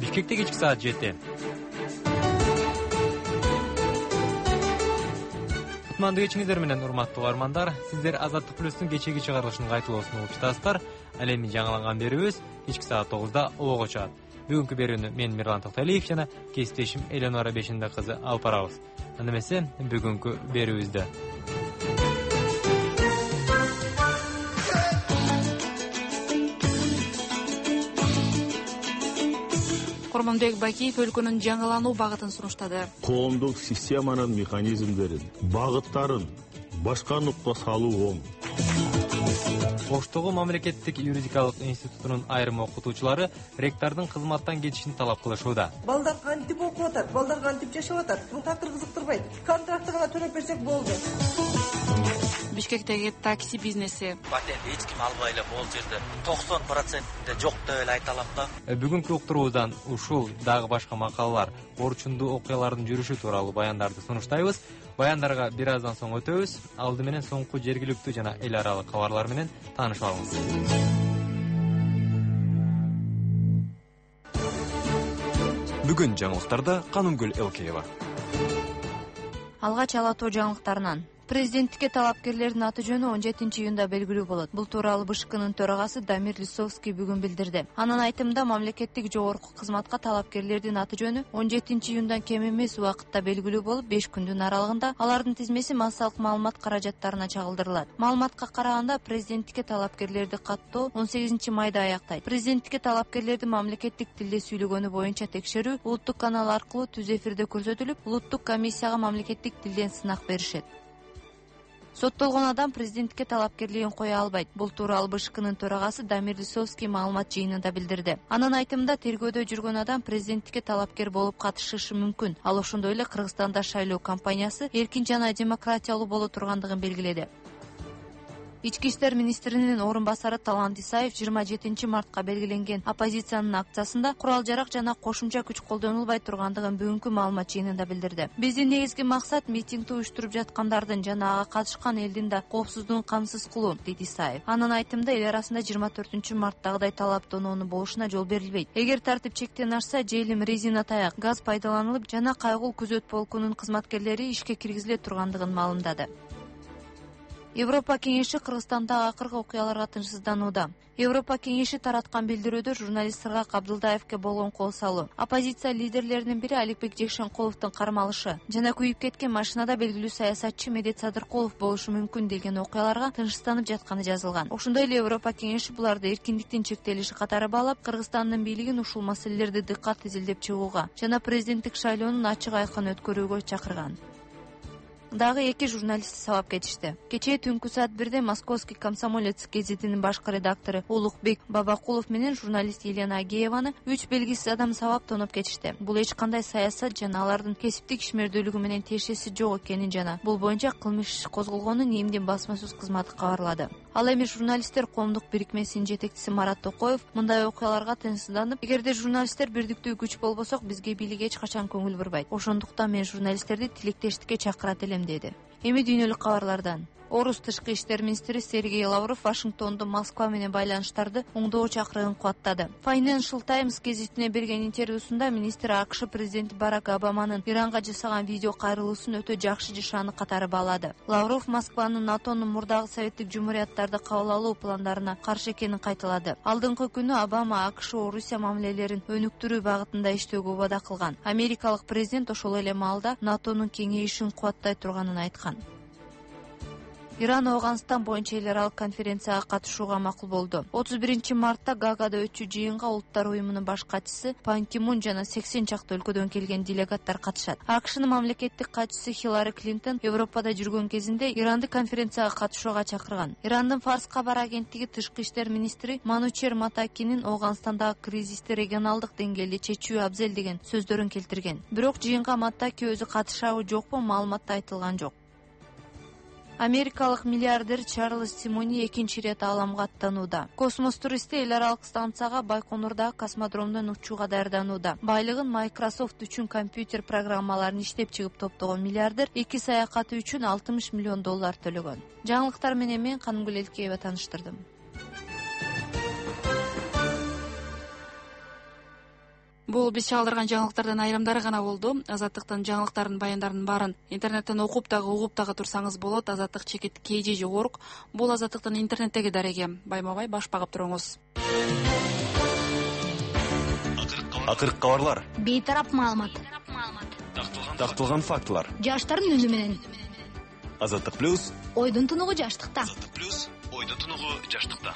Бишкекте кечки саат 7. Кутмандуу кечиңиздер менен урматтуу угармандар. Сиздер Азаттык Плюстун кечеги чыгарылышынын кайталоосун угуп жатасыздар. Ал эми жаңыланган берүүбүз кечки саат 9-да обого чыгат. Бүгүнкү берүүнү мен Мирлан Токтоалиев жана кесиптешим Эленора Бешинде кызы алып барабыз. Анда эмесе бүгүнкү берүүбүздө Курманбек Бакиев өлкөнүн жаңылануу багытын сунуштады. Коомдук системанын механизмдерин, багыттарын башкарууга салуу оң. Оштогу мамлекеттик юридикалык институтунун айрым окутуучулары ректордун кызматтан кетишин талап кылышууда. Балдар кантип окуп атат, балдар кантип жашап атат, бул такыр кызыктырбайт. Контрактты гана төлөп берсек болду. Бишкектеги такси бизнеси. Патент эч ким албай эле бул жерде 90% жок деп эле айта алам да. Бүгүнкү уктуруубуздан ушул дагы башка макалалар, орчундуу окуялардын жүрүшү тууралуу баяндарды сунуштайбыз. Баяндарга бир аздан соң өтөбүз. Алды менен соңку жергиликтүү жана эл аралык кабарлар менен таанышып алыңыз. Бүгүн жаңылыктарда Канымгүл Элкеева. Алгач ала тоо жаңылыктарынан. Президенттикке талапкерлердин аты жөнү 17-июнда белгилүү болот. Бул тууралуу БШКнын төрагасы Дамир Лисовский бүгүн билдирди. Анын айтымында мамлекеттик жогорку кызматка талапкерлердин аты жөнү 17-июндан кем эмес убакытта белгилүү болуп, 5 күндүн аралыгында алардын тизмеси массалык маалымат каражаттарына чагылдырылат. Маалыматка караганда президенттикке талапкерлерди каттоо 18 майда аяктайт. Президенттикке талапкерлерди мамлекеттик тилде сүйлөгөнү боюнча текшерүү улуттук канал аркылуу түз эфирде көрсөтүлүп, улуттук комиссияга мамлекеттик тилден сынак беришет. Соттолгон адам президенттикке талапкерлигин кое албайт. Бул тууралуу БШКнын төрагасы Дамир Лисовский маалымат жыйынында билдирди. Анын айтымында тергөөдө жүргөн адам президенттикке талапкер болуп катышышы мүмкүн. Ал ошондой эле Кыргызстанда шайлоо кампаниясы эркин жана демократиялуу боло тургандыгын белгиледи. Ички иштер министринин орун басары Талант Исаев 27 мартка белгиленген оппозициянын акциясында курал-жарак жана кошумча күч колдонулбай тургандыгын бүгүнкү маалымат жыйынында билдирди. Биздин негизги максат митингди уюштуруп жаткандардын жана ага катышкан элдин да коопсуздугун камсыз кылуу, — деди Исаев. Анын айтымында эл арасында 24 марттагыдай талаптанууну болушуна жол берилбейт. Эгер тартип чектен ашса, желим, резина таяк, газ пайдаланылып жана кайгыл күзөт полкунун кызматкерлери ишке киргизиле тургандыгын маалымдады. Европа кеңеши Кыргызстандагы акыркы окуяларга тынчсызданууда. Европа кеңеши тараткан билдирүүдө журналист Сыргак Абдылдаевке болгон кол салуу, оппозиция лидерлеринин бири Аликбек Жекшенкуловдун кармалышы жана күйүп кеткен машинада белгилүү саясатчы Медет Садыркулов болушу мүмкүн деген окуяларга тынчсызданып жатканы жазылган. Ошондой эле Европа кеңеши буларды эркиндиктин чектелиши катары баалап, Кыргызстандын бийлигин ушул маселелерди дыккат изилдеп чыгууга жана президенттик шайлоонун ачык айкын өткөрүүгө чакырган. Дагы 2 журналистти сабап кетишти. Кечээ түнкү саат 1-де Московский комсомолец гезитинин башкы редактору Улукбек Бабакулов менен журналист Елена Агееваны 3 белгисиз адам сабап тоноп кетишти. Бул эч кандай саясат жана алардын кесиптик ишмердүүлүгү менен тиешеси жок экенин жана бул боюнча кылмыш иши козголгонун ИИМдин басма сөз кызматы кабарлады. Ал эми журналисттер коомдук бирикмесинин жетекчиси Марат Токоев мындай окуяларга тынчсызданып, эгерде журналисттер бирдиктүү күч болбосок, бизге бийлик эч качан көңүл бурбайт. Ошондуктан мен журналисттерди тилектештикке чакырат элем, деди. Эми дүйнөлүк кабарлардан. Орус тышкы иштер министри Сергей Лавров Вашингтондо Москва менен байланыштарды оңдоо чакырыгын кубаттады. Financial Times гезитине берген интервьюсунда министр АКШ президенти Барак Обаманын Иранга жасаган видео кайрылуусун өтө жакшы жашааны катары баалады. Лавров Москванын НАТОнун мурдагы советтик жумурияттарды кабыл алуу пландарына каршы экенин кайталады. Алдыңкы күнү Обама АКШ Орусия мамилелерин өнүктүрүү багытында иштөөгө убада кылган. Америкалык президент ошол эле маалда НАТОнун кеңейишин кубаттай турганын айткан. Иран Афганистан боюнча эл аралык конференцияга катышууга макул болду. 31 мартта Гаагада өтчү жыйынга Улуттар уюмунун баш катчысы Пан Ки Мун жана 80 чакты өлкөдөн келген делегаттар катышат. АКШнын мамлекеттик катчысы Хиллари Клинтон Европада жүргөн кезинде Иранды конференцияга катышууга чакырган. Ирандын Фарс кабар агенттиги тышкы иштер министри Манучер Матакинин Афганистандагы кризисти регионалдык деңгээлде чечүү абзел деген сөздөрүн келтирген. Бирок жыйынга Матаки өзү катышабы жокпу маалыматта айтылган жок. Америкалык миллиардер Чарльз Симони экинчи ирет ааламга аттанууда. Космос туристи эл аралык станцияга Байконурдагы космодромдон учууга даярданууда. Байлыгын Microsoft үчүн компьютер программаларын иштеп чыгып топтогон миллиардер 2 саякаты үчүн $60 миллион төлөгөн. Жаңылыктар менен мен Канымгүл Элкеева таныштырдым. Бул биз чыгалдырган жаңылыктардын айрымдары гана болду. Азаттыктын жаңылыктарын баяндарынын баарын интернеттен окуп дагы угуп дагы турсаңыз болот. Азаттык чекит KG.org. Бул Азаттыктын интернеттеги дареги. Байма бай баш багып туруңуз. Акыркы кабарлар. Бейтарап маалымат. Такталган фактылар. Жаштардын үнү менен. Азаттык плюс. Ойдун тунугу жаштыкта. Азаттык плюс. Ойдун тунугу жаштыкта.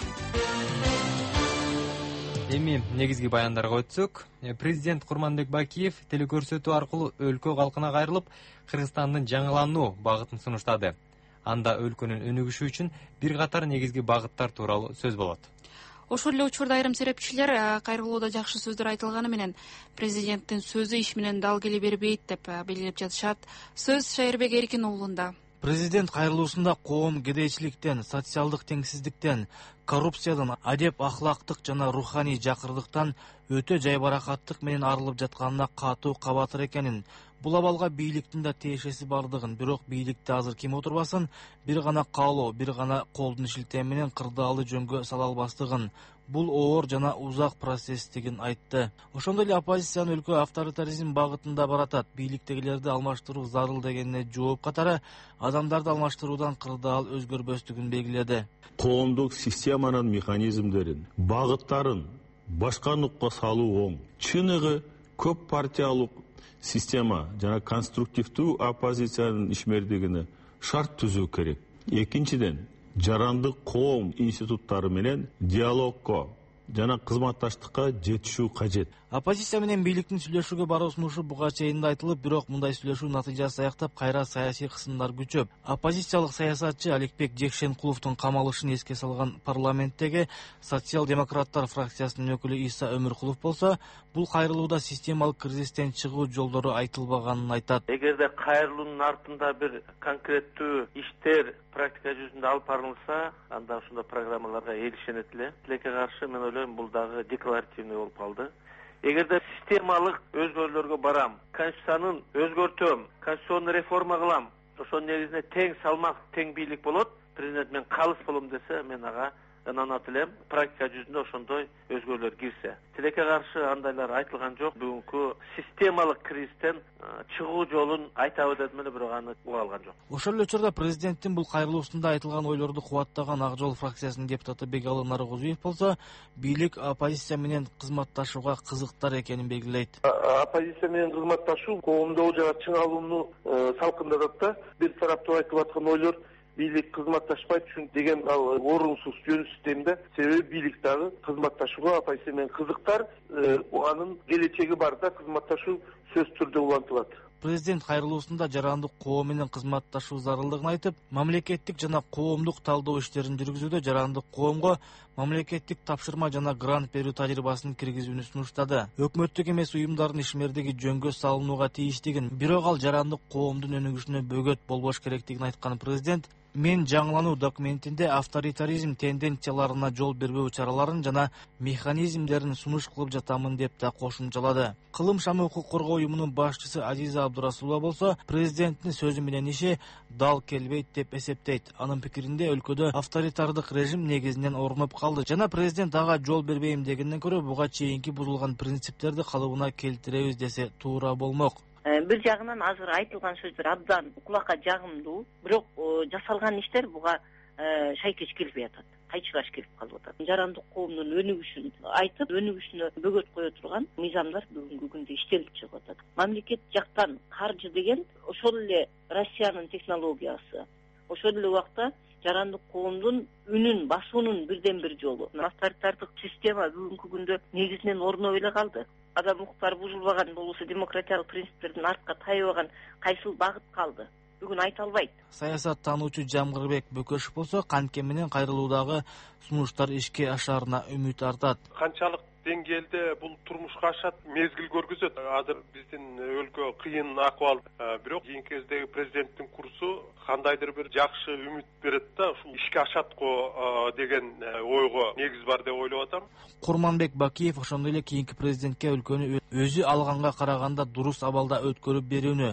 Эми негизги баяндарга өтсөк, президент Курманбек Бакиев телекөрсөтүү аркылуу өлкө калкына кайрылып, Кыргызстандын жаңылануу багытын сунуштады. Анда өлкөнүн өнүгүшү үчүн бир катар негизги багыттар тууралуу сөз болот. Ошол эле учурда айрым серепчилер кайрылууда жакшы сөздөр айтылганы менен президенттин сөзү иш менен дал келе бербейт деп белгилеп жатышат. Сөз Шайырбек Эркин уулунда. Президент кайрылуусунда коом кедейчиликтен, социалдык теңсиздиктен, коррупциядан, адеп ахлактык жана руханий жакырдыктан өтө жайбаракаттык менен арылып жатканына катуу кабатыр экенин, бул абалга бийликтин да тиешеси бардыгын, бирок бийликте азыр ким отурбасын, бир гана каалоо, бир гана колдун шилтөө менен кырдаалды жөнгө сала албастыгын, бул оор жана узак процесстигин айтты. Ошондой эле оппозициянын өлкө авторитаризм багытында баратат, бийликтегилерди алмаштыруу зарыл дегенине жооп катары адамдарды алмаштыруудан кырдаал өзгөрбөстүгүн белгиледи. Коомдук системанын механизмдерин, багыттарын башка нукка салуу оң. Чыныгы көп партиялык система жана конструктивдүү оппозициянын ишмердигине шарт түзүү керек. Экинчиден, жарандык коом институттары менен диалогко жана кызматташтыкка жетишүү кажет. Оппозиция менен бийликтин сүйлөшүүгө баруу сунушу буга чейин да айтылып, бирок мындай сүйлөшүү натыйжасыз аяктап, кайра саясий кысымдар күчөп. Оппозициялык саясатчы Аликбек Жекшенкуловдун камалышын эске салган парламенттеги социал-демократтар фракциясынын өкүлү Иса Өмүркулов болсо, бул кайрылууда системалык кризистен чыгуу жолдору айтылбаганын айтат. Эгерде кайрылуунун артында бир конкреттүү иштер практика жүзүндө алып барылса, анда ушундай программаларга эришенет эле. Тилекке каршы мен ойлойм, бул дагы декларативный болуп калды. Эгерде системалык өзгөрүүлөргө барам, конституцияны өзгөртөм, конституционный реформа кылам, ошонун негизинде тең салмак, тең бийлик болот, президент мен калыс болом десе, мен ага ынанат элем. Практика жүзүндө ошондой өзгөрүүлөр кирсе. Тилекке каршы андайлар айтылган жок. Бүгүнкү системалык кризистен чыгуу жолун айтабы дедим эле, бирок аны уга алган жок. Ошол эле учурда президенттин бул кайрылуусунда айтылган ойлорду кубаттаган Ак Жол фракциясынын депутаты Бегалы Нарыгузуев болсо, бийлик оппозиция менен кызматташууга кызыктар экенин белгилейт. Оппозиция менен кызматташуу коомдо жана чың алууну салкындатат да. Бир тараптуу айтып аткан ойлор бийлик кызматташпайт деген орунсуз, жөнсүз дейм да. Себеби бийлик дагы кызматташууга оппозиция менен кызыктар, анын келечеги бар да, кызматташуу сөз түрдө улантылат. Президент кайрылуусунда жарандык коом менен кызматташуу зарылдыгын айтып, мамлекеттик жана коомдук талдоо иштерин жүргүзүүдө жарандык коомго мамлекеттик тапшырма жана грант берүү тажрыйбасын киргизүүнү сунуштады. Өкмөттүк эмес уюмдардын ишмердиги жөнгө салынууга тийиштигин, бирок ал жарандык коомдун өнүгүшүнө бөгөт болбош керектигин айткан президент, мен жаңылануу документинде авторитаризм тенденцияларына жол бербөө чараларын жана механизмдерин сунуш кылып жатамын деп да кошумчалады. Кылым шамы укук коргоо уюмунун башчысы Азиза Абдурасулова болсо, президенттин сөзү менен иши дал келбейт деп эсептейт. Анын пикиринде өлкөдө авторитардык режим негизинен орноп калды жана президент ага жол бербейм дегенден көрө буга чейинки бузулган принциптерди калыбына келтиребиз десе туура болмок. Бир жагынан азыр айтылган сөздөр абдан кулакка жагымдуу, бирок жасалган иштер буга шайкеш келбей атат, кайчылаш келип калып атат. Жарандык коомдун өнүгүшүн айтып, өнүгүшүнө бөгөт кое турган мыйзамдар бүгүнкү күндө иштелип чыгып атат. Мамлекет жактан каржы деген ошол эле Россиянын технологиясы. Ошол эле убакта жарандык коомдун үнүн басуунун бирден бир жолу. Авторитардык система бүгүнкү күндө негизинен орноп эле калды. Адам укуктары бузулбаган болбосо, демократиялык принциптердин артка тайбаган кайсыл багыт калды? Бүгүн айта албайт. Саясаттануучу Жамгырбек Бөкөшев болсо, кантке менен кайрылуудагы сунуштар ишке ашаарына үмүт артат. Канчалык деңгээлде бул турмушка ашат, мезгил көргөзөт. Азыр биздин өлкө кыйын акыбал, бирок кийинки кездеги президенттин курсу кандайдыр бир жакшы үмүт берет да, ушул ишке ашат го деген ойго негиз бар деп ойлоп атам. Курманбек Бакиев ошондой эле кийинки президентке өлкөнү өзү алганга караганда дурус абалда өткөрүп берүүнү,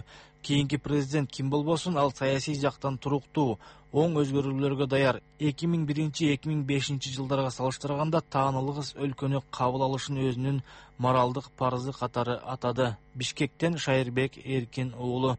кийинки президент ким болбосун ал саясий жактан туруктуу, оң өзгөрүүлөргө даяр. 2001-2005 жылдарга салыштырганда таанылгыс өлкөнү кабыл алышын өзүнүн моралдык парызы катары атады. Бишкектен Шайырбек Эркин уулу.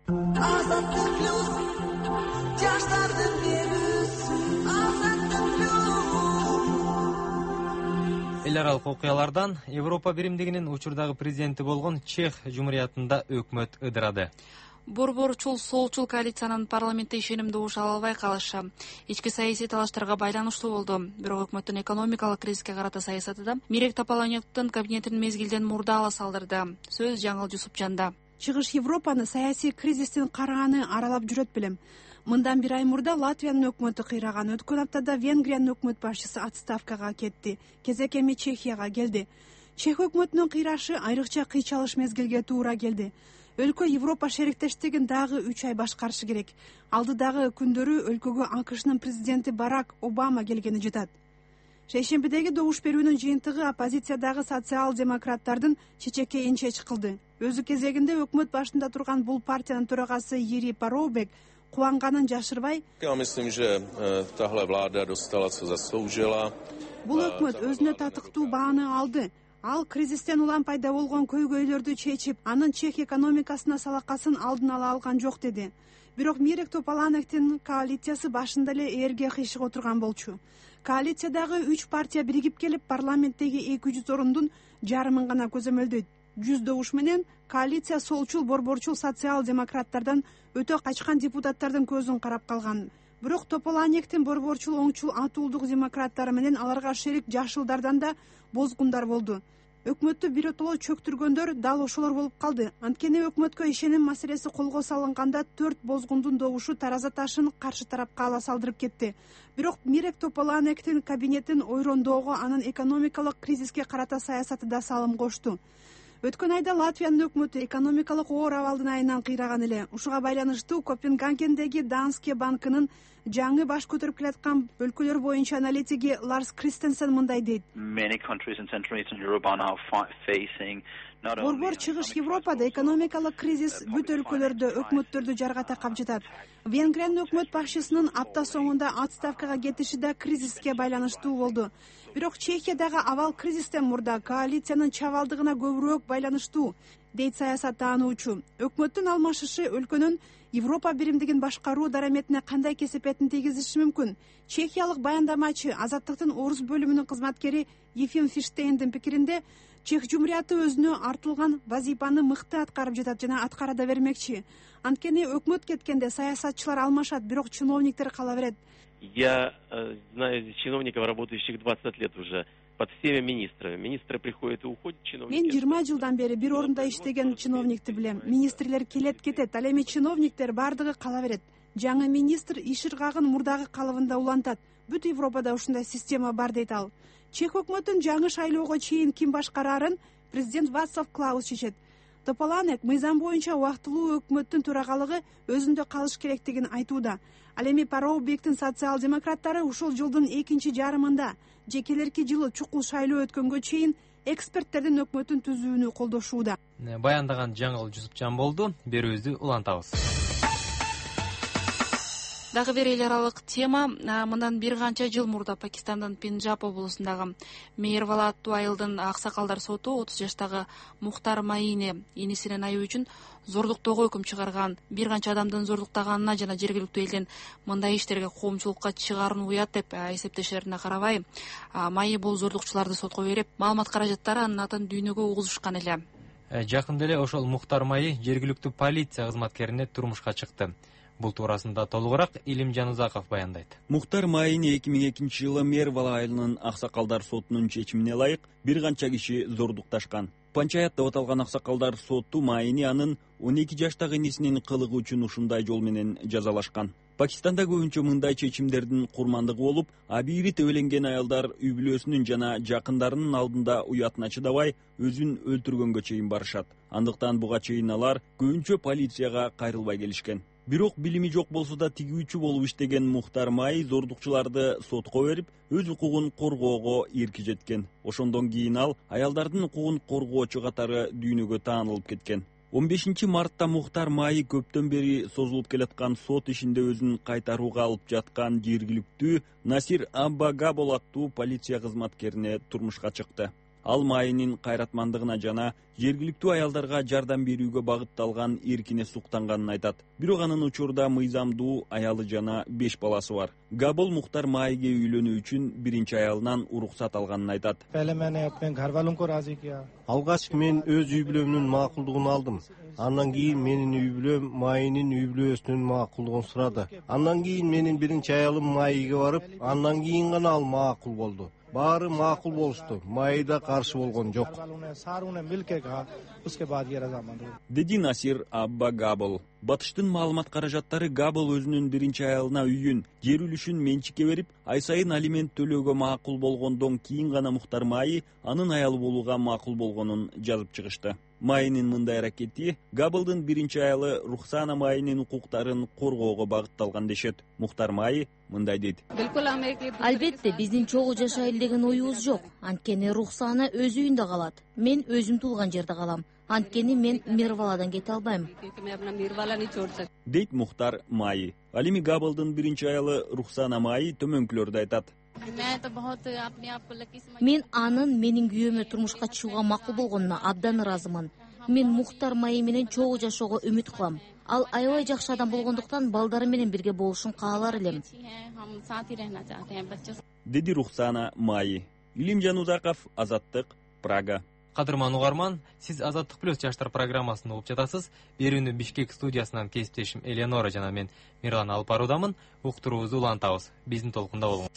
Эл аралык окуялардан Европа биримдигинин учурдагы президенти болгон Чех Жумуриятында өкмөт ыдырады. Борборчул солчул коалициянын парламентте ишенимди угуша албай калышы ички саясий талаштарга байланыштуу болду. Бирок өкмөттүн экономикалык кризиске карата саясаты да Мирек Тополонектин кабинетин мезгилден мурда салдырды. Сөз Жаңыл Жусупжанда. Чыгыш Европаны саясий кризистин карааны аралап жүрөт белем. Мындан бир ай мурда Латвиянын өкмөтү кыйраган. Өткөн аптада Венгриянын өкмөт башчысы отставкага кетти. Кезек эми Чехияга келди. Чех өкмөтүнүн кыйрашы айрыкча кыйчалыш мезгилге туура келди. Өлкө Европа шериктештигин дагы 3 ай башкарышы керек. Алдыдагы күндөрү өлкөгө АКШнын президенти Барак Обама келгени жатат. Шейшембидеги добуш берүүнүн жыйынтыгы оппозициядагы социал-демократтардын чечекке инчеч кылды. Өзү кезегинде өкмөт башында турган бул партиянын төрагасы Ири Пароубек кубанганын жашырбай, бул өкмөт өзүнө татыктуу бааны алды. Ал кризистен улам пайда болгон көйгөйлөрдү чечип, анын Чех экономикасына салакасын алдын ала алган жок деди. Бирок Мирек Тополонектин коалициясы башында эле ээрге кыйшык отурган болчу. Коалициядагы 3 партия биригип келип, парламенттеги 200 орундун жарымын гана көзөмөлдөйт. 100 добуш менен коалиция солчул борборчул социал-демократтардан өтө качкан депутаттардын көзүн карап калган. Бирок Тополонектин борборчул оңчул атуулдук демократтары менен аларга шерик жашылдардан да бозгундар болду. Өкмөттү биротоло чөктүргөндөр дал ошолор болуп калды. Анткени өкмөткө ишеним маселеси колго салынганда 4 бозгундун добушу тараза ташын каршы тарапка ала салдырып кетти. Бирок Мирек Тополонектин кабинетин ойрондоого анын экономикалык кризиске карата саясаты да салым кошту. Өткөн айда Латвиянын өкмөтү экономикалык оор абалдын айынан кыйраган эле. Ушуга байланыштуу Копенгагендеги Данske банкынын жаңы баш көтөрүп келаткан өлкөлөр боюнча аналитиги Ларс Кристенсен мындай дейт. Борбор чыгыш Европада экономикалык кризис бүт өлкөлөрдө өкмөттөрдү жарга такап жатат. Венгриянын өкмөт башчысынын апта соңунда отставкага кетиши да кризиске байланыштуу болду. Бирок Чехиядагы абал кризистен мурда коалициянын чабалдыгына көбүрөөк байланыштуу, дейт саясаттануучу. Өкмөттүн алмашышы өлкөнүн Европа биримдигин башкаруу дараметине кандай кесепетин тийгизиши мүмкүн? Чехиялык баяндамачы Азаттыктын Орус бөлүмүнүн кызматкери Ефим Фиштейндин пикиринде, Чех Жумурияты өзүнө артылган вазифаны мыкты аткарып жатат жана аткара да бермекчи. Анткени өкмөт кеткенде саясатчылар алмашат, бирок чиновниктер кала берет. Я знаю чиновников, работающих 20 лет уже под всеми министрами. Министры приходят и уходят, чиновники. Мен 20 жылдан бери бир орунда иштеген чиновникти билем. Министрлер келет кетет, ал эми чиновниктер бардыгы кала берет. Жаңы министр иш ыргагын мурдагы калыбында улантат. Бүт Европада ушундай система бар дейт ал. Чех өкмөтүн жаңы шайлоого чейин ким башкарарын президент Вацлав Клаус чечет. Тополонек мыйзам боюнча убактылуу өкмөттүн төрагалыгы өзүндө калыш керектигин айтууда. Ал эми Пароубектин социал-демократтары ушул жылдын 2 жарымында же келерки жылы чукул шайлоо өткөнгө чейин эксперттердин өкмөтүн түзүүнү колдошууда. Баяндаган Жаңыл Жусупжан болду. Берүүбүздү улантабыз. Дагы бир эл аралык тема. Мындан бир канча жыл мурда Пакистандын Пенджаб облусундагы Мейервала Туайылдын аксакалдар соту 30 жаштагы Мухтар Маини энесинин айыбы үчүн зордуктоого өкүм чыгарган. Бир канча адамдын зордуктаганына жана жергиликтүү элдин мындай иштерге коомчулукка чыгаарын уят деп эсептештерине карабай, Маи бул зордукчуларды сотко берип, маалымат каражаттары анын атын дүйнөгө угузушкан эле. Жакында эле ошол Мухтар Маи жергиликтүү полиция кызматкерине турмушка чыкты. Бул туурасында толугураак Илим Жанузаков баяндайт. Мухтар Маини 2002 жылы Мейервала айылынын аксакалдар сотунун чечимине ылайык бир канча киши зордукташкан. Панчаят деп аталган аксакалдар соту Маини анын 12 жаштагы энесинин кылыгы үчүн ушундай жол менен жазалашкан. Пакистанда көбүнчө мындай чечимдердин курмандыгы болуп, абийири тебеленген аялдар үй бүлөсүнүн жана жакындарынын алдында уятына чыдабай өзүн өлтүргөнгө чейин барышат. Андыктан буга чейин алар көбүнчө полицияга кайрылбай келишкен. Бирок билими жок болсо да тигүүчү болуп иштеген Мухтар Маи зордукчуларды сотко берип, өз укугун коргоого эрки жеткен. Ошондон кийин ал аялдардын укугун коргоочу катары дүйнөгө таанылып кеткен. 15 мартта Мухтар Майи көптөн бери созулуп келаткан сот ишинде өзүн кайтарууга алып жаткан жергиликтүү Насир Абба-Габыл аттуу полиция кызматкерине турмушка чыкты. Ал Майинин кайратмандыгына жана жергиликтүү аялдарга жардам берүүгө багытталган эркине суктанганын айтат. Бирок анын учурда мыйзамдуу аялы жана 5 баласы бар. Габыл Мухтар Майиге үйлөнүү үчүн биринчи аялынан уруксат алганын айтат. Алгач мен өз үй бүлөмдүн макулдугун алдым. Андан кийин менин үй бүлөм Майинин үй бүлөсүнүн макулдугун сурады. Андан кийин менин биринчи аялым Майиге барып, андан кийин гана ал макул болду. Баары макул болушту. Майи да каршы болгон жок. Деди Насир Абба-Габыл. Батыштын маалымат каражаттары Габыл өзүнүн биринчи аялына үйүн, жер үлүшүн менчикке берип, ай сайын алимент төлөөгө макул болгондон кийин гана Мухтар Майи анын аялы болууга макул болгонун жазып чыгышты. Майинин мындай аракети Габылдын биринчи аялы Рухсана Майинин укуктарын коргоого багытталган дешет. Мухтар Майи мындай дейт. Албетте, биздин чогуу жашайлы деген оюбуз жок. Анткени Рухсана өз үйүндө калат. Мен өзүм туулган жерде калам. Анткени мен Мирваладан кете албайм. Дейт Мухтар Майи. Ал эми Габылдын биринчи аялы Рухсана Майи төмөнкүлөрдү айтат. Мен анын менин күйөөмө турмушка чыгууга макул болгонуна абдан ыраазымын. Мен Мухтар Майи менен чогуу жашоого үмүт кылам. Ал аябай жакшы адам болгондуктан балдары менен бирге болушун каалар элем. Деди Рухсана Майи. Илимжан Узаков, Азаттык, Прага. Кадырман угарман, сиз Азаттык плюс жаштар программасын угуп жатасыз. Берүүнү Бишкек студиясынан кесиптешим Элеонора жана мен Мирлан алып баруудамын. Уктуруубузду улантабыз. Биздин толкунда болуңуз.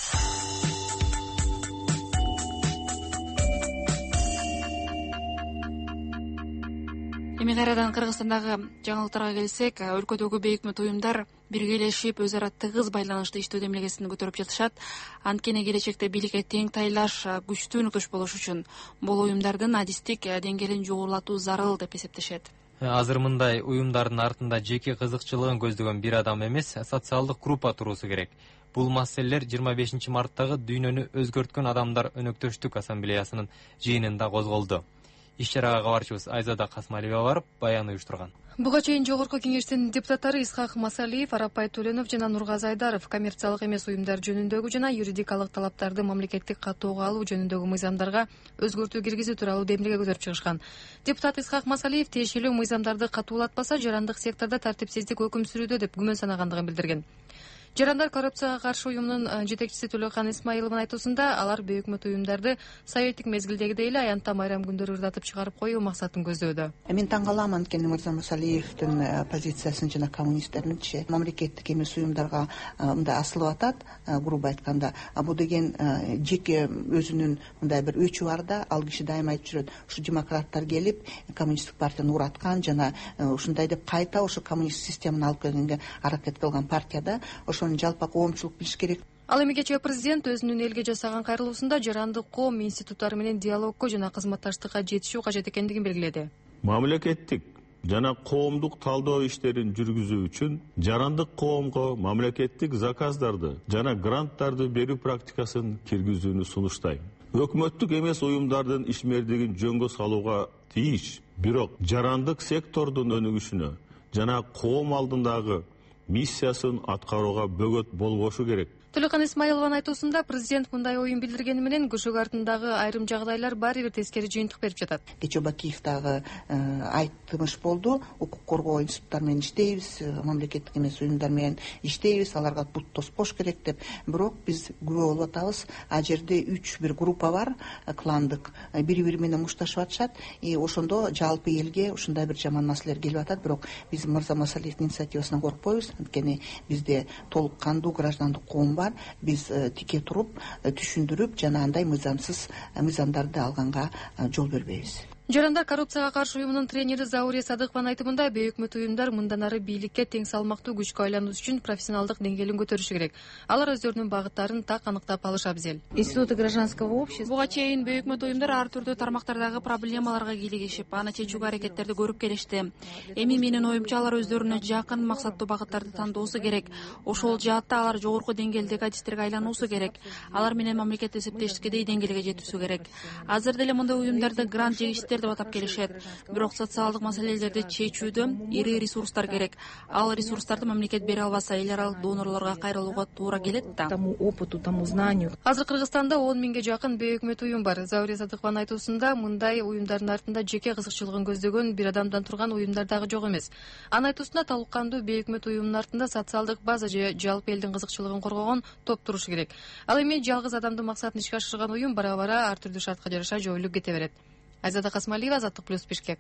Эми кайрадан Кыргызстандагы жаңылыктарга келсек, өлкөдөгү бейик өкмөт уюмдар биргелешип өз ара тыгыз байланышты иштөө демилгесин көтөрүп жатышат. Анткени келечекте бийликке тең тайлаш күчтүү күч болуш үчүн бул уюмдардын адистик деңгээлин жогорулатуу зарыл деп эсептешет. Азыр мындай уюмдардын артында жеке кызыкчылыгын көздөгөн бир адам эмес, социалдык группа туруусу керек. Бул маселелер 25 марттагы дүйнөнү өзгөрткөн адамдар өнөктөштүк ассамблеясынын жыйынында козголду. Иш-чарага кабарчыбыз Айзада Касмалиева барып, баян уюштурган. Буга чейин Жогорку кеңештин депутаттары Исхак Масалиев, Арапай Төленов жана Нургазы Айдаров коммерциялык эмес уюмдар жөнүндөгү жана юридикалык талаптарды мамлекеттик каттоого алуу жөнүндөгү мыйзамдарга өзгөртүү киргизүү тууралуу демилге көтөрүп чыгышкан. Депутат Исхак Масалиев тиешелүү мыйзамдарды катуулатпаса, жарандык сектордо тартипсиздик өкүм сүрүүдө деп күмөн санагандыгын билдирген. Жарандар коррупцияга каршы уюмунун жетекчиси Төлөкан Исмаиловдун айтуусунда, алар бейик өкмөт уюмдарды советтик мезгилдегидей эле аянтта майрам күндөрү ырдатып чыгарып коюу максатын көздөөдө. Мен таң калам, анткени Мырза Масалиевдин позициясын жана коммунисттердинчи мамлекеттик эмес уюмдарга мындай асылып атат, грубо айтканда. Бул деген жеке өзүнүн мындай бир өчү бар да, ал киши дайыма айтып жүрөт, ушу демократтар келип коммунисттик партияны ураткан жана ушундай деп кайта ошо коммунист системаны алып келгенге аракет кылган партияда ошонун жалпак коомчулук билиш керек. Ал эми кечээ президент өзүнүн элге жасаган кайрылуусунда жарандык коом институттары менен диалогко жана кызматташтыкка жетишүү кажет экендигин белгиледи. Мамлекеттик жана коомдук талдоо иштерин жүргүзүү үчүн жарандык коомго мамлекеттик заказдарды жана гранттарды берүү практикасын киргизүүнү сунуштайм. Өкмөттүк эмес уюмдардын ишмердигин жөнгө салууга тийиш, бирок жарандык сектордун өнүгүшүнө жана коом алдындагы миссиясын аткарууга бөгөт болбошу керек. Төлөкан Исмаиловдун айтуусунда президент мындай оюн билдиргени менен көшөк артындагы айрым жагдайлар баары бир тескери жыйынтык берип жатат. Кечээ Бакиевдагы айтымыш болду, укук коргоо институттары менен иштейбиз, мамлекеттик эмес уюмдар менен иштейбиз, аларга бут тоспош керек деп. Бирок биз күбө болуп атабыз, ал жерде 3 бир группа бар, кландык, бири-бири менен мушташып атышат. Ошондо жалпы элге ушундай бир жаман маселелер келип атат, бирок биз Мырза Масалиевдин инициативасынан коркпойбуз, анткени бизде толук кандуу граждандык коом бар. Биз тике туруп, түшүндүрүп жана андай мыйзамдарды алганга жол бербейбиз. Жарандар коррупцияга каршы уюмунун тренери Заурия Садыкованын айтымында, бейик өкмөт уюмдар мындан ары бийликке тең салмактуу күчкө айлануу үчүн профессионалдык деңгээлин көтөрүшү керек. Алар өздөрүнүн багыттарын так аныктап алышы абзел. Институты гражданского общества буга чейин бейик өкмөт уюмдар ар түрдүү тармактардагы проблемаларга кийлигишип, аны чечүүгө аракеттерди көрүп келишти. Эми менин оюмча алар өздөрүнө жакын максаттуу багыттарды тандоосу керек. Ошол жаатта алар жогорку деңгээлдеги адистерге айлануусу керек. Алар менен мамлекеттик эсептештикке деңгээлге жетүүсү керек. Азыр деле мындай уюмдарды грант жегичтер маселелер деп атап келишет. Бирок социалдык маселелерди чечүүдө ири ресурстар керек. Ал ресурстарды мамлекет бере албаса, эл аралык донорлорго кайрылууга туура келет да. Тому опыту, тому знанию. Азыр Кыргызстанда 10 миңге жакын бейөкмөт уюм бар. Заурия Садыкованын айтуусунда, мындай уюмдардын артында жеке кызыкчылыгын көздөгөн бир адамдан турган уюмдар дагы жок эмес. Анын айтуусунда, талук кандуу бейөкмөт уюмдун артында социалдык база же жалпы элдин кызыкчылыгын коргогон топ турушу керек. Ал эми жалгыз адамдын максатын ишке ашырган уюм бара-бара ар түрдүү шартка жараша жоюлуп кете берет. Айзада Касмалиева, Азаттык плюс, Бишкек.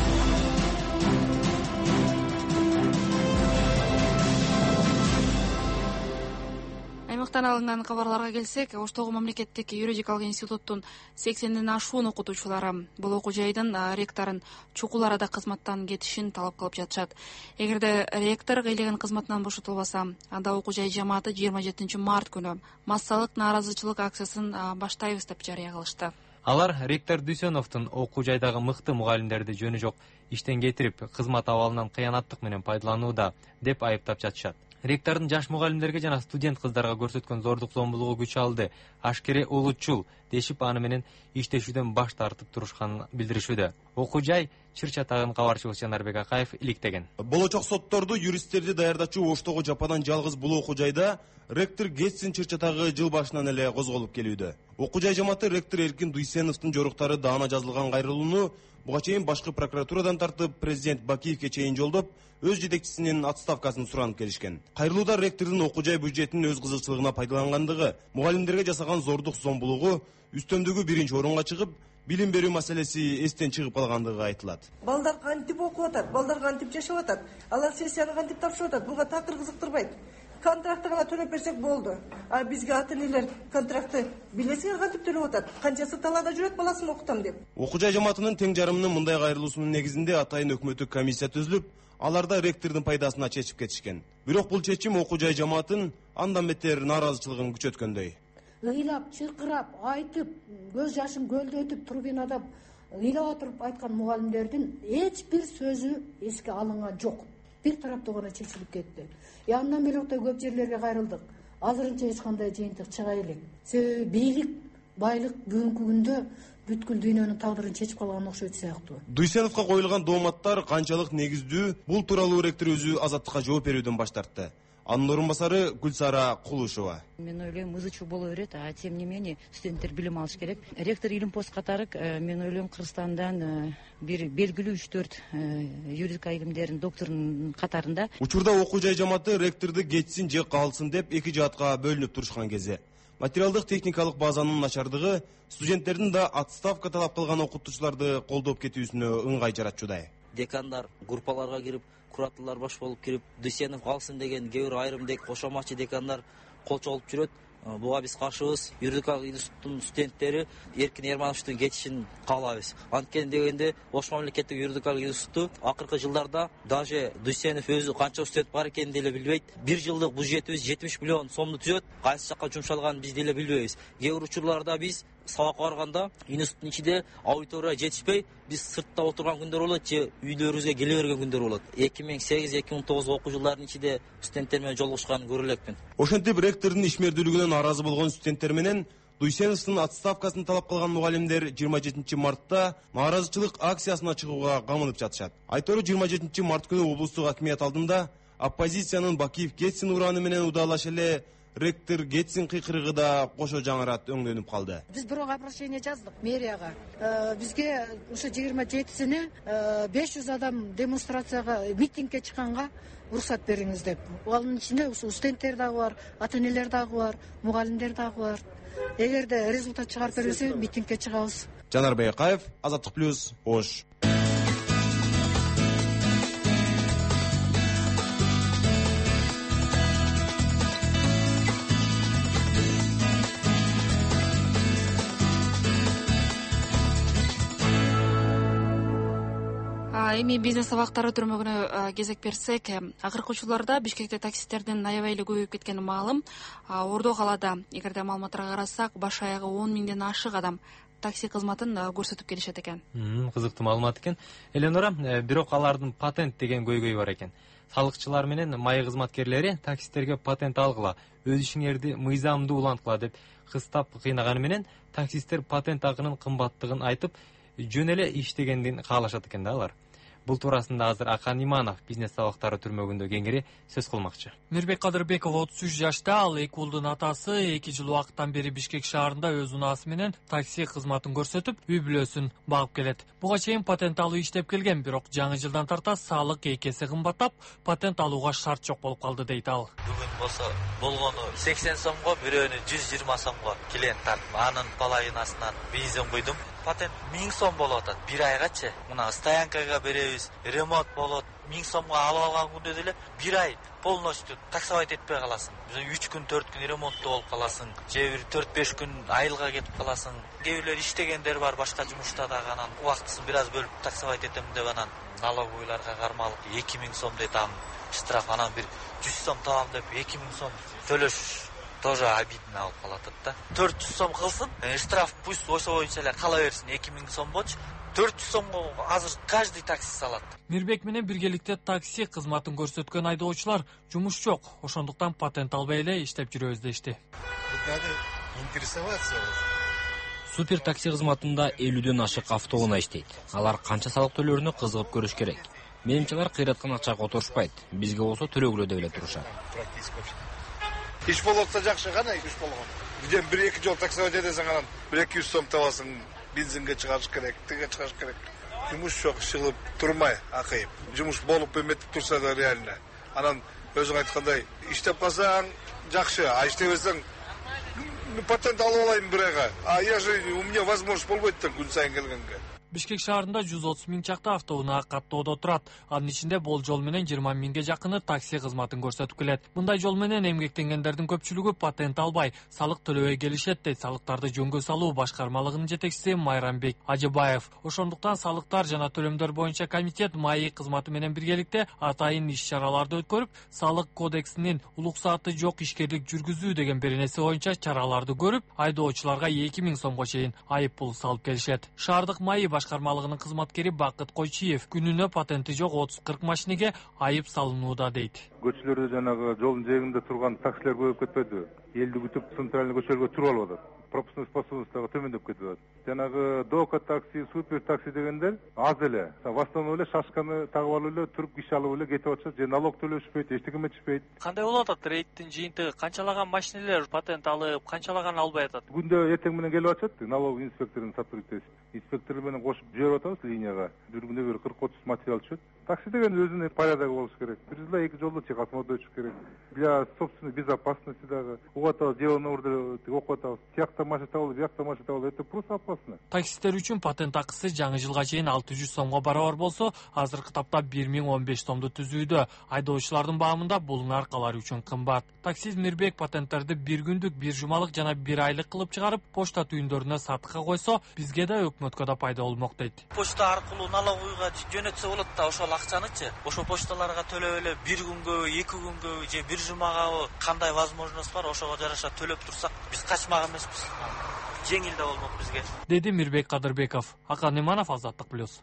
Аймактан алынган кабарларга келсек, Оштогу мамлекеттик юридикалык институттун 80ден ашуун окутуучулары бул окуу жайдын ректорун чукул арада кызматтан кетишин талап кылып жатышат. Эгерде ректор кыйлыгын кызматынан бошотулбаса, анда окуу жай жамааты 27 март күнү массалык нааразычылык акциясын баштайбыз деп жарыя кылышты. Алар ректор Дүйсөновдун окуу жайдагы мыкты мугалимдерди жөнү жок иштен кетирип, кызмат абалынан кыянаттык менен пайдаланууда деп айыптап жатышат. Ректордун жаш мугалимдерге жана студент кыздарга көрсөткөн зордук зомбулугу күч алды, ашкере улутчул дешип аны менен иштешүүдөн баш тартып турушканын билдиришүүдө. Окуу жай Чыр Чатагын кабарчыбыз Жанарбек Акаев иликтеген. Болочок сотторду юристтерди даярдачу Оштогу жападан жалгыз бул окуу жайда ректор Гетсин Чыр Чатагы жыл башынан эле козголуп келүүдө. Окуу жай жамааты ректор Эркин Дүйсеновдун жоруктары даана жазылган кайрылууну буга чейин башкы прокуратурадан тартып президент Бакиевке чейин жолдоп, өз жетекчисинин отставкасын суранып келишкен. Кайрылууда ректордун окуу жай бюджетинин өз кызыкчылыгына пайдалангандыгы, мугалимдерге жасаган зордук зомбулугу үстөмдөгү биринчи орунга чыгып, билим берүү маселеси эстен чыгып калгандыгы айтылат. Балдар кантип окуп атат, балдар кантип жашап атат, алар сессияны кантип тапшырып атат, буга такыр кызыктырбайт. Контрактты гана төлөп берсек болду. А бизге ата-энелер контрактты билесиңер кантип төлөп атат, канчасы талаада жүрөт баласын окутам деп. Окуу жай жамаатынын тең жарымынын мындай кайрылуусунун негизинде атайын өкмөттүк комиссия түзүлүп, аларда ректордун пайдасына чечип кетишкен. Бирок бул чечим окуу жай жамаатын андан бетер нааразычылыгын күчөткөндөй. Ыйлап, чыркырап, айтып, көз жашын көлдөтүп, турбинада ыйлап отуруп айткан мугалимдердин эч бир сөзү эске алынган жок. Бир тараптуу гана чечилип кетти. Андан бери көп жерлерге кайрылдык. Азырынча эч кандай жыйынтык чыга элек. Себеби бийлик, байлык бүгүнкү күндө бүткүл дүйнөнүн тагдырын чечип калган окшойт сыяктуу. Дүйсеновго коюлган дооматтар канчалык негиздүү, бул тууралуу ректор өзү Азаттыкка жооп берүүдөн баш тартты. Анын орун басары Гүлсара Кулушева. Мен ойлойм, ызычуу боло берет, а тем не менее студенттер билим алыш керек. Ректор илим пост катары мен ойлойм Кыргызстандан бир белгилүү 3-4 юридика илимдеринин докторунун катарында. Учурда окуу жай жамааты ректорду кетсин же калсын деп эки жаатка бөлүнүп турушкан кезде. Материалдык техникалык базанын начардыгы студенттердин да отставка талап кылган окутуучуларды колдоп кетүүсүнө ыңгай жаратчудай. Декандар группаларга кирип, куратылар баш болуп кирип, Дүйсенов калсын деген кээ бир айрым кошоматчы декандар кол чогулуп жүрөт. Буга биз каршыбыз. Юридикалык институттун студенттери Эркин Эрмановдун кетишин каалайбыз. Анткени дегенде Ош мамлекеттик юридикалык институту акыркы жылдарда даже Дүйсенов өзү канча студент бар экенин деле билбейт. Бир жылдык бюджетибиз 70 миллион сомду түзөт. Кайсы жакка жумшалганын биз деле билбейбиз. Кээ бир учурларда биз сабакка барганда институттун ичинде аудитория жетишпей, биз сыртта отурган күндөр болот же үйлөрүбүзгө келе берген күндөр болот. 2008-2009 окуу жылдарынын ичинде студенттер менен жолугушканын көрө элекмин. Ошентип ректордун ишмердүүлүгүнөн нааразы болгон студенттер менен Дүйсеновдун отставкасын талап кылган мугалимдер 27 мартта нааразычылык акциясына чыгууга камынып жатышат. Айтору 27 март күнү облустук акимият алдында оппозициянын Бакиев Гетсин ураны менен удалаш эле ректор Гетсин кыйкырыгы да кошо жаңырат өңдөнүп калды. Биз бирок обращение жаздык мэрияга. Бизге ошо 27-сине 500 адам демонстрацияга, митингге чыкканга уруксат бериңиз деп. Анын ичинде студенттер дагы бар, ата-энелер дагы бар, мугалимдер дагы бар. Эгерде результат чыгарып берилсе, митингге чыгабыз. Жанарбек Акаев, Азаттык плюс, Ош. Эми бизнес сабактары түрмөгүнө кезек берсек, акыркы учурларда Бишкекте таксисттердин аябай эле көбөйүп кеткени маалым. Ордо калаада, эгерде маалыматтарга карасак, баш аягы 10 миңден ашык адам такси кызматын көрсөтүп келишет экен. Кызыктуу маалымат экен. Эленора, бирок алардын патент деген көйгөйү бар экен. Салыкчылар менен май кызматкерлери таксисттерге патент алгыла, өз ишиңерди мыйзамдуу уланткыла деп кыстап кыйнаганы менен таксисттер патент акынын кымбаттыгын айтып, жөн эле иштегендин каалашат экен да алар. Бул туурасында азыр Акан Иманов бизнес сабактары түрмөгүндө кеңири сөз кылмакчы. Мирбек Кадырбеков 33 жашта, ал 2 уулдун атасы. 2 жыл убакыттан бери Бишкек шаарында өз унаасы менен такси кызматын көрсөтүп, үй бүлөсүн багып келет. Буга чейин патент алуу иштеп келген, бирок жаңы жылдан тарта салык 2 эсе кымбаттап, патент алууга шарт жок болуп калды дейт ал. Бүгүн болсо болгону 80 сомго, бирөөнү 120 сомго клиент тартып, анын половинасынан визон куйдум. Патент 1000 сом болуп атат. Бир айгачы. Мына стоянкага беребиз, ремонт болот. 1000 сомго алып алган күндө деле бир ай полностью таксовать этпей каласың. 3 күн, 4 күн ремонтто болуп каласың. Же бир 4-5 күн айылга кетип каласың. Кээ бирлер иштегендер бар, башка жумушта дагы анан убактысын бир аз бөлүп таксовать этем деп анан налоговыйларга кармалып 2000 сом дейт штраф, анан бир 100 сом табам деп 2000 сом төлөш тоже обидно алып калат да. 400 сом кылсын, штраф пусть ошо боюнча эле кала берсин, 2000 сомгочу. 400 сомго азыр каждый такси салат. Мирбек менен биргеликте такси кызматын көрсөткөн айдоочулар жумуш жок, ошондуктан патент албай эле иштеп жүрөбүз дешти. Супер такси кызматында 50дөн ашык автоунаа иштейт. Алар канча салык төлөрүнө кызыгып көрүш керек. Менимче алар кыйраткан акчага отурушпайт. Бизге болсо төлөгүлө деп эле турушат. Иш болуп атса жакшы гана, иш болгон. Биден 1-2 жол таксовать эдесең, анан 1-200 сом табасың, бензинге чыгарыш керек, тиге чыгарыш керек. Жумуш жок, чыгып турмай, акайып. Жумуш болуп эметип турса да реально. Анан өзүң айткандай, иштеп калсаң жакшы, а иштебесең патент алып алайын бир айга. А я же у меня возможность болбойт да күн сайын келгенге. Бишкек шаарында 130 миң чакта автоунаа каттоодо турат. Анын ичинде бул жол менен 20 миңге жакыны такси кызматын көрсөтүп келет. Мындай жол менен эмгектенгендердин көпчүлүгү патент албай, салык төлөбөй келишет дейт салыктарды жөнгө салуу башкармалыгынын жетекчиси Майрамбек Ажыбаев. Ошондуктан салыктар жана төлөмдөр боюнча комитет МАИ кызматы менен биргеликте атайын иш-чараларды өткөрүп, салык кодексинин уруксаты жок ишкерлик жүргүзүү деген беренеси боюнча чараларды көрүп, айдоочуларга 2000 сомго чейин айып пул салып келишет. Шаардык МАИ башкармалыгынын кызматкери Бакыт Койчиев күнүнө патенти жок 30-40 машинеге айып салынууда дейт. Көчөлөрдө жанагы жолдун жээгинде турган таксилер көбөйүп кетпейди. Элди күтүп центральный көчөлөргө туруп алып атат. Пропускной способность дагы төмөндөп кетип атат. Жанагы дока такси, супер такси дегендер аз эле. В основном эле шашканы тагып алып эле туруп киши алып эле кетип атышат. Же налог төлөшпөйт, эчтеке эметишпейт. Кандай болуп атат рейдтин жыйынтыгы? Канчалаган машинелер патент алып, канчалаган албай атат? Күндө эртең менен келип атышат. Налог инспекторунун сотрудники. Инспектор менен кошуп жиберип атабыз линияга. Жүргүндө бир 40-30 материал түшөт. Такси деген өзүнүн порядогу болуш керек. Бир эки жолдо чекасмада өтүш керек. Для собственной безопасности дагы. Угата дело ордер окуп атабыз. Тиякта машина табылып, биякта машина табылып, это просто опасно. Таксисттер үчүн патент акысы жаңы жылга чейин 600 сомго барабар болсо, азыркы тапта 1015 сомду түзүүдө. Айдоочулардын баамында бул наркалар үчүн кымбат. Таксист Мирбек патенттерди бир күндүк, бир жумалык жана бир айлык кылып чыгарып, почта түйүндөрүнө сатыкка койсо, бизге да өкмөткө да пайда болмок дейт. Почта аркылуу налоговыйга жөнөтсө болот да, ошол акчанычы. Ошо почталарга төлөп эле 1 күнгө, 2 күнгө же 1 жумага кандай возможность бар, ошого жараша төлөп турсак, биз качмак эмеспиз. Жеңил да болмок бизге. Деди Мирбек Кадырбеков. Акан Иманов, Азаттык плюс.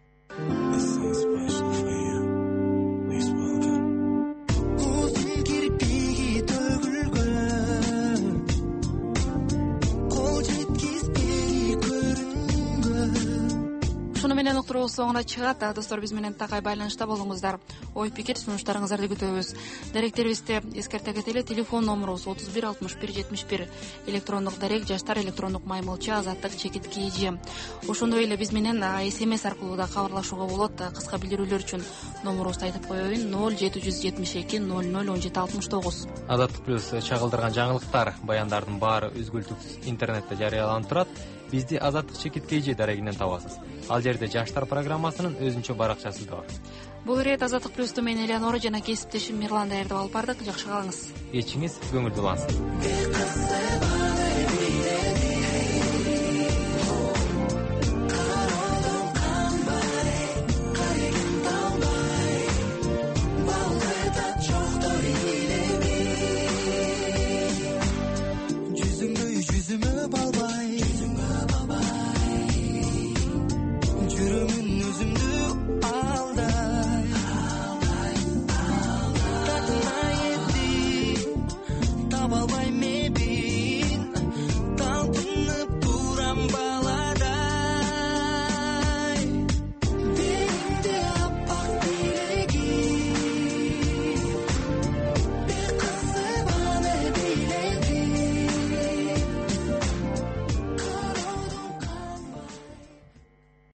Ушуну менен уктуруубуз соңуна чыгат. Достор, биз менен такай байланышта болуңуздар. Ой пикир, сунуштарыңыздарды күтөбүз. Даректерибизде эскерте кетели. Телефон номурубуз 31 61 71. Электрондук дарек жаштар электрондук маймылча азаттык чекит kg. Ошондой эле биз менен SMS аркылуу да кабарлашууга болот. Кыска билдирүүлөр үчүн номурубузду айтып коеюн: 0772 00 17 69. Азаттык плюс чагылдырган жаңылыктар, баяндардын баары үзгүлтүксүз интернетте жарыяланып турат. Бизди азаттык чекит kg дарегинен табасыз. Ал жерде жаштар программасынын өзүнчө баракчасы да бар. Бул ирет Азаттык плюсту мен Элеонора жана кесиптешим Мирлан даярдап алып бардык. Жакшы калыңыз. Кечиңиз көңүлдүү улансын.